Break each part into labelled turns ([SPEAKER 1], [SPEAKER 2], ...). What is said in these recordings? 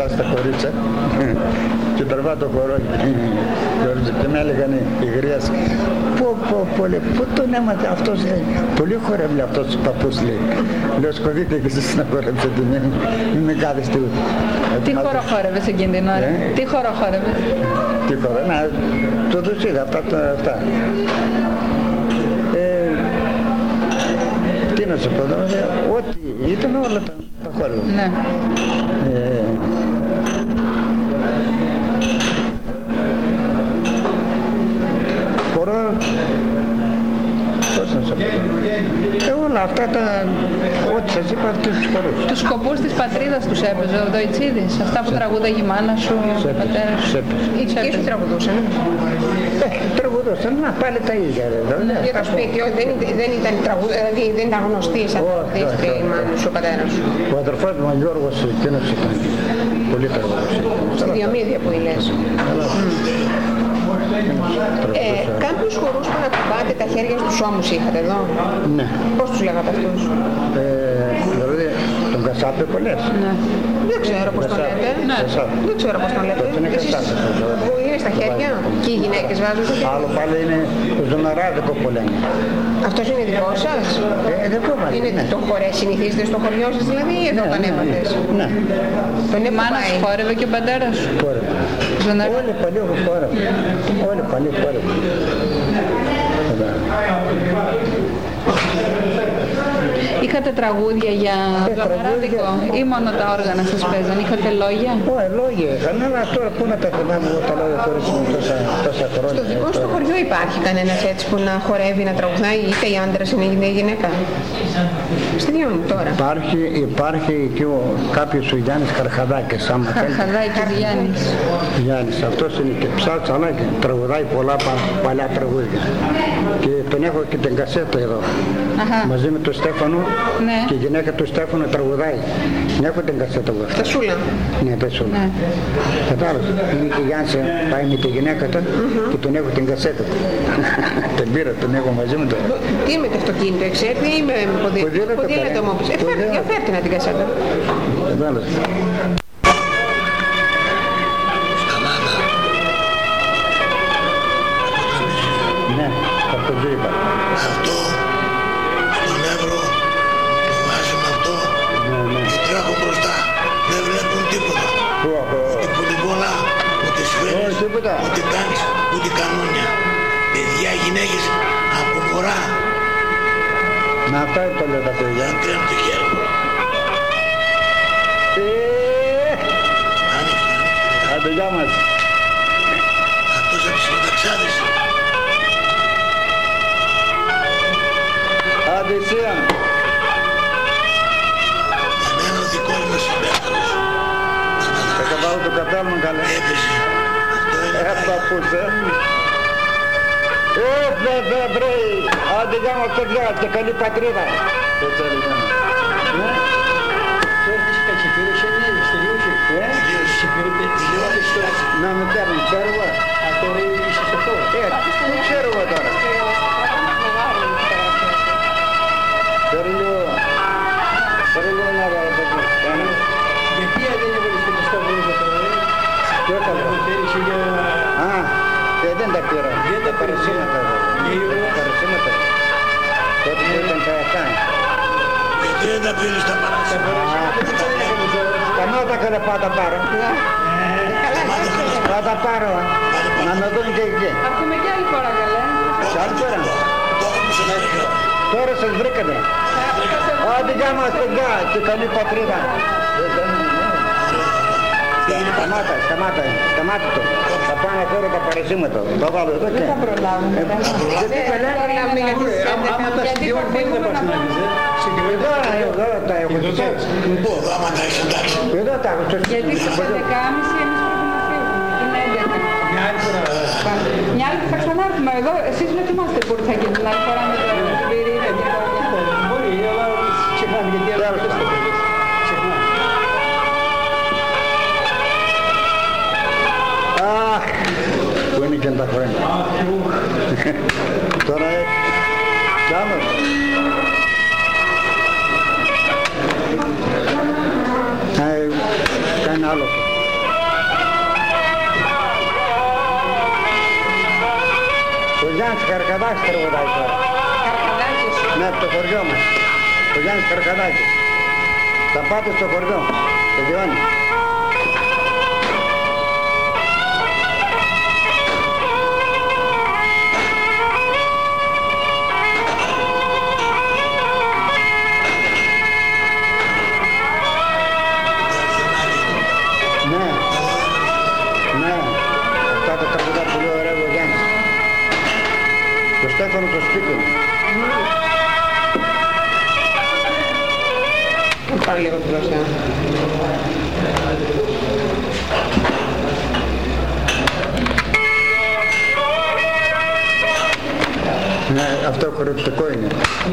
[SPEAKER 1] μπροστά στα κορίτσια και τραβά το κορώνι και με έλεγαν οι γρίες πού τον έμαθε αυτός, λέει, πολύ χορεύει αυτός ο παππούς, λέει. Λέω σκοτείτε και εσείς να χορεύετε, μην κάθεστε ούτε.
[SPEAKER 2] Τι χώρο χόρευες εκείνη την ώρα? Τι χώρο χόρευες?
[SPEAKER 1] Τι χώρο, το τους είδα αυτά. Τι να σου πω, ό,τι ήταν όλα τα χώρια.
[SPEAKER 2] Ναι.
[SPEAKER 1] Χορό, πώς να σου πω, όλα αυτά ό,τι σας είπα, τους χορούς.
[SPEAKER 2] Τους σκοπούς της πατρίδας τους έπαιζε ο Δοϊτσίδης, αυτά που τραγούδαγε η μάνα σου, ο πατέρας σου.
[SPEAKER 3] Και σου τραγουδούσαν.
[SPEAKER 1] Τραγουδούσαν, πάλι τα ίδια.
[SPEAKER 3] Για το σπίτι, δεν ήταν τραγούδα, δηλαδή δεν ήταν γνωστή σαν τραγουδίστρια η μάνα σου, ο πατέρας σου.
[SPEAKER 1] Ο αδερφός μου, ο Γιώργος, εκείνος ήταν πολύ τραγουδός.
[SPEAKER 3] Στη Διομήδια που λες. Κάποιους χορούς που να κουμπάτε τα χέρια στους ώμους είχατε εδώ?
[SPEAKER 1] Ναι.
[SPEAKER 3] Πώς τους λέγατε αυτούς?
[SPEAKER 1] Δηλαδή τον Κασάπη που λες.
[SPEAKER 2] Ναι.
[SPEAKER 3] Δεν ξέρω πώς τον λέτε.
[SPEAKER 2] Ναι.
[SPEAKER 3] Δεν ξέρω πώς τον λέτε. Εσείς που είναι στα χέρια και οι γυναίκες βάζουν στα χέρια.
[SPEAKER 1] Άλλο πάλι είναι το ζωναράδικο που λένε.
[SPEAKER 3] Αυτός είναι δικό σας?
[SPEAKER 1] Δικό μας.
[SPEAKER 3] Είναι το χορέ, συνηθίζετε στο χωριό σας δηλαδή ή εδώ τον έμαθες?
[SPEAKER 1] Ναι.
[SPEAKER 2] Η μάνα σου χόρευε και ο πατέρας σου?
[SPEAKER 1] Χόρευε. Όλοι παλιοί χόρευε. Όλοι παλιοί χόρευε.
[SPEAKER 2] Είχατε τραγούδια για ζωναράδικο ή μόνο τα όργανα σας παίζαν? Είχατε λόγια?
[SPEAKER 1] Όχι, λόγια είχαν, αλλά τώρα πού να τα θυμάμαι εγώ τα λόγια χωρίς τόσα χρόνια.
[SPEAKER 3] Στο δικό στο χωριό υπάρχει κανένας έτσι που να χορεύει, να τραγουδάει, είτε η άντρας είτε η γυναίκα? Στη δυο μου τώρα.
[SPEAKER 1] Υπάρχει και κάποιος ο Γιάννης Καρχαδάκης.
[SPEAKER 2] Καρχαδάκης Γιάννης.
[SPEAKER 1] Γιάννης, αυτός είναι και ψάτς, αλλά και τραγουδάει πολλά παλιά τραγούδια. Και τον έχω και την κασέτα εδώ. Μαζί με τον Στέφανο,
[SPEAKER 2] ναι.
[SPEAKER 1] Και η γυναίκα του Στέφανο τραγουδάει. Την έχω την κασέτα εγώ.
[SPEAKER 3] Τα σούλα.
[SPEAKER 1] Ναι, τα σούλα. Ναι. Κατάλαβες. Είναι και η Γιάννης πάει με τη γυναίκα του και τον έχω την κασέτα του. Την πήρα, τον έχω μαζί μου.
[SPEAKER 3] Τι με το αυτοκίνητο, εξέρθει ή με ποδήλατο μου? Φέρτε να την κασέτα.
[SPEAKER 1] Κατάλαβες. Ναι, αυτό το είπα.
[SPEAKER 4] Αυτό στον Εύρο το βάζει με αυτό και τρέχω μπροστά. Δεν βλέπουν τίποτα. Ούτε πουλιβόλα, ούτε σφαίρες, ούτε τάγκς, ούτε κανόνια. Παιδιά, γυναίκες από βορρά.
[SPEAKER 1] Να αυτά το λέω τα παιδιά.
[SPEAKER 4] Να τρέμουν το χέρι.
[SPEAKER 1] Άντε, γεια μας.
[SPEAKER 4] Αυτός από τις μεταξάδες.
[SPEAKER 1] Άντε, εσύ.
[SPEAKER 4] Εμένα ο δικός μου συμπέκτορος.
[SPEAKER 1] Θα καβάλω το κατάλ μου καλέ.
[SPEAKER 4] Έπαιζε. Αυτό είναι
[SPEAKER 1] παππούς, βέβαια, βρέι. Άντε, γεια μας, παιδιά, και καλή πατρίδα. Έτσι έλεγαμε. Να με παίρνει, ξέρω εγώ. Δεν ξέρω εγώ τώρα. Θέλω λίγο να ρωτήσω.
[SPEAKER 5] Γιατί δεν έβαλες και το σταυρό τώρα?
[SPEAKER 1] Τι έκανα? Α, δεν τα πήρα. Τα παρασύματα. Παρασύματα. Τότε που ήταν τα αυτά.
[SPEAKER 4] Γιατί δεν τα πήρες τα παρασύματα?
[SPEAKER 1] Σταμάτα καλά, πάω τα πάρω. Θα τα πάρω. Να με δουν και εκεί.
[SPEAKER 2] Θα έρθουμε και άλλη φορά, καλέ.
[SPEAKER 1] Σε άλλη φορά. Τώρα σας βρήκατε. Άντε, γεια μας, παιδιά, και καλή πατρίδα. Σταμάτα το. Θα πάω να φέρω τα παρασύματα. Θα βάλω εδώ και...
[SPEAKER 2] Δεν θα προλάβουμε.
[SPEAKER 1] Γιατί καλά,
[SPEAKER 5] Άμα τα συγκεκριμένουν πότε θα πας να δεις,
[SPEAKER 1] εδώ τα έχω.
[SPEAKER 4] Εδώ άμα τα έχεις εντάξει.
[SPEAKER 1] Εδώ τα έχω.
[SPEAKER 2] Γιατί στις 11.30 εμείς πρέπει να φύγουμε. Είναι 11.
[SPEAKER 5] μια άλλη φορά.
[SPEAKER 2] Μια άλλη θα ξανάρθουμε εδώ. Εσείς με θυμάστε που ήρθα και την άλλη φορά με το Βηρίδα και το...
[SPEAKER 5] Μπορεί, αλλά ξεχνάμε γιατί άλλο δεν στο τέλος. Ξεχνάμε.
[SPEAKER 1] Αχ, που είναι και τα χρόνια. Τώρα κι άλλο. Κάνει άλλο. Γιάννης Καρκαδάκης τραγουδάει τώρα.
[SPEAKER 3] Καρκαδάκης.
[SPEAKER 1] Ναι, από το χωριό μας. Ο Γιάννης Καρκαδάκης. Θα πάτε στο χωριό. Τελειώνει. Στέφανο το σπίτι μου.
[SPEAKER 3] Πάρε λίγο τη γλώσσα.
[SPEAKER 1] Ναι, αυτό χορευτικό είναι.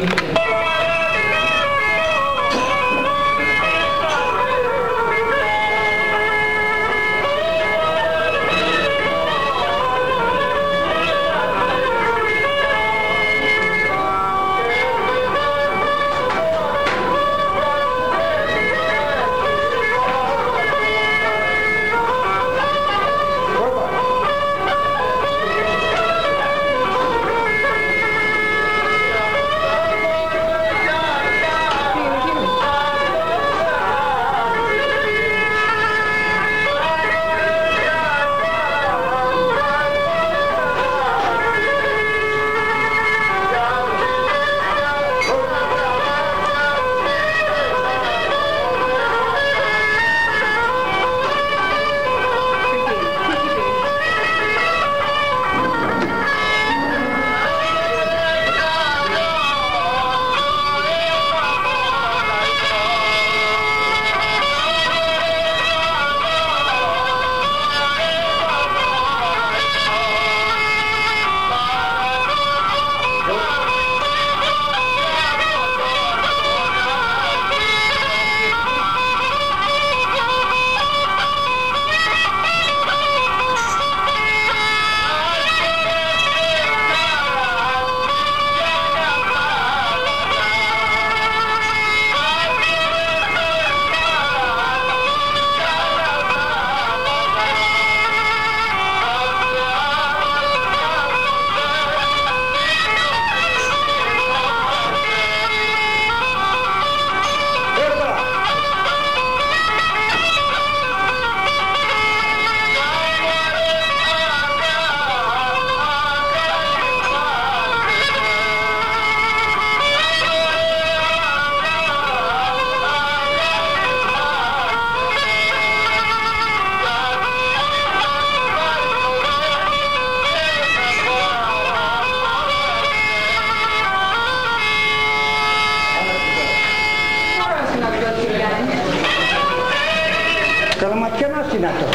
[SPEAKER 1] Καλαματιανός είναι αυτό.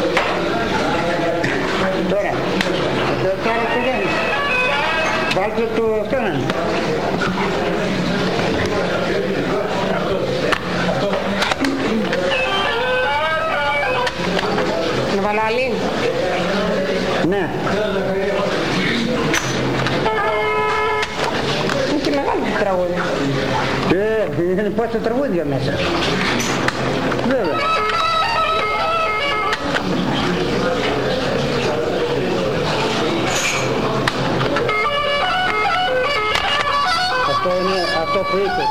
[SPEAKER 1] Τώρα πηγαίνει. Βάλτε του αυτόν.
[SPEAKER 3] Να βάλω άλλη.
[SPEAKER 1] Ναι.
[SPEAKER 3] Είναι και μεγάλο το τραγούδι.
[SPEAKER 1] Είναι πόσα τραγούδια μέσα. Βέβαια. Αυτό είναι αυτό που είπες.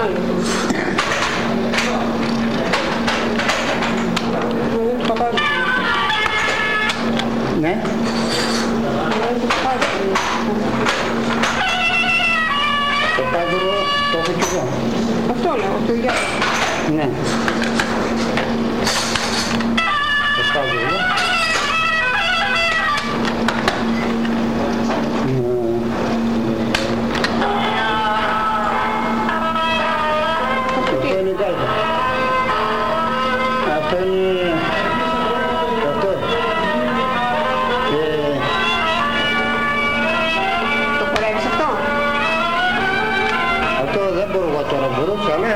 [SPEAKER 3] άλλο.
[SPEAKER 1] Ναι. Το πάδρο το έχω κι εγώ.
[SPEAKER 3] Αυτό λέω, το Γιάννη.
[SPEAKER 1] Ναι. Το πάδρο. Αυτό είναι κάτω. Αυτό είναι... αυτό.
[SPEAKER 3] Το χορεύεις αυτό?
[SPEAKER 1] Αυτό δεν μπορώ εγώ τώρα, μπορούσα, αλλά...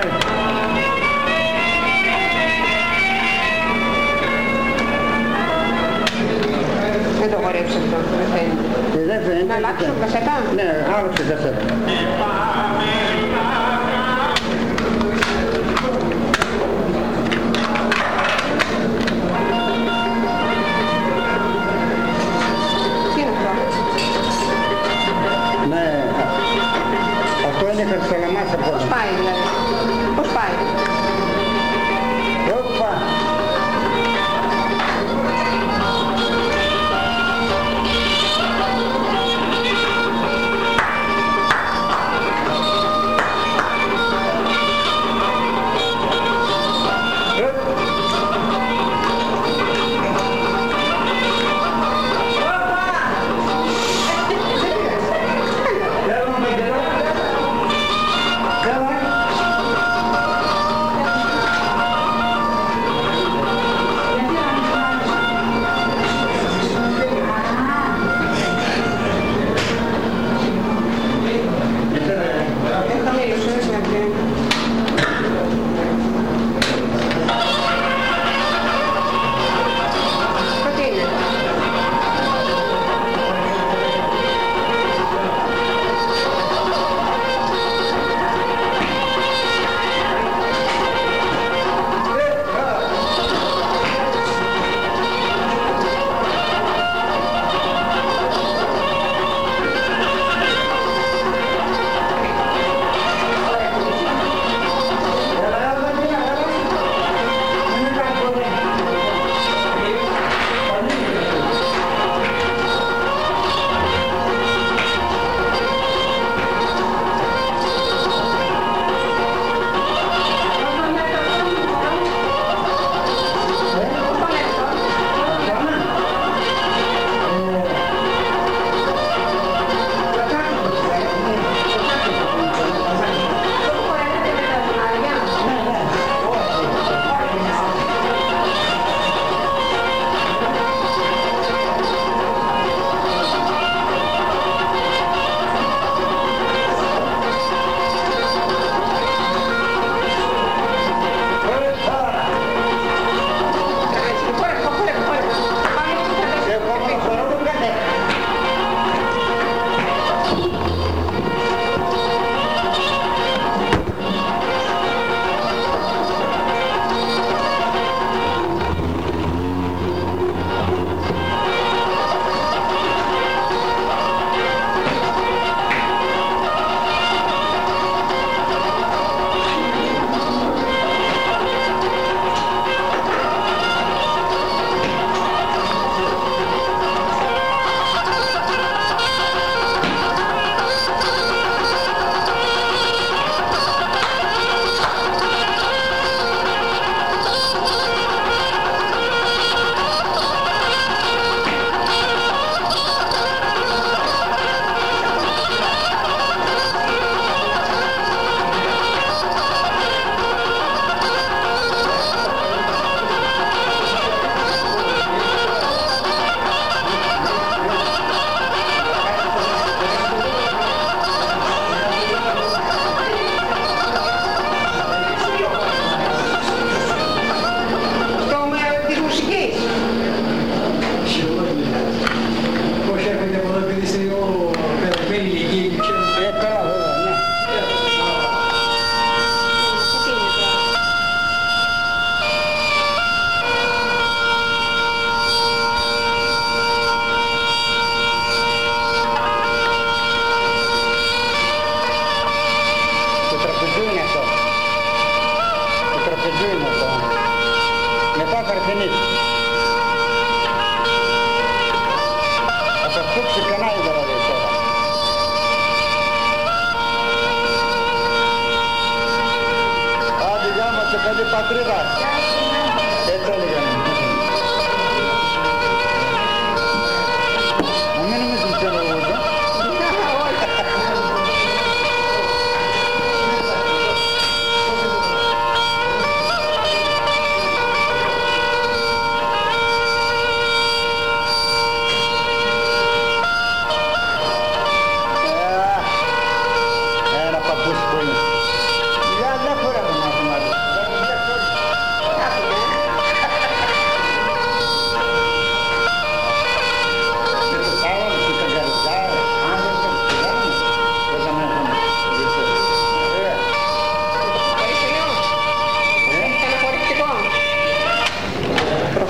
[SPEAKER 3] Δεν το χορεύεις αυτό, δεν φαίνεται.
[SPEAKER 1] Δεν φαίνεται.
[SPEAKER 3] Να αλλάξω κασέτα?
[SPEAKER 1] Ναι, άλλαξε κασέτα.
[SPEAKER 3] Τι είναι αυτό?
[SPEAKER 1] Ναι, αυτό είναι Χαρσαλαμάς από
[SPEAKER 3] Πώς πάει δηλαδή? Πώς πάει?
[SPEAKER 1] Όπα!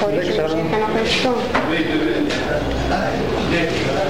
[SPEAKER 3] Θεωρείς ότι ήρθε να αυτό.